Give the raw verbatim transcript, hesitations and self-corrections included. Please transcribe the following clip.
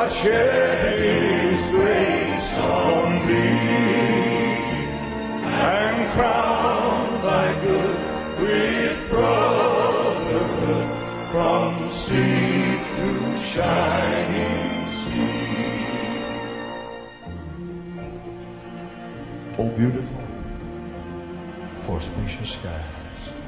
shed His grace on thee, and crown thy good with brotherhood from sea to shining sea. Oh, beautiful for spacious skies,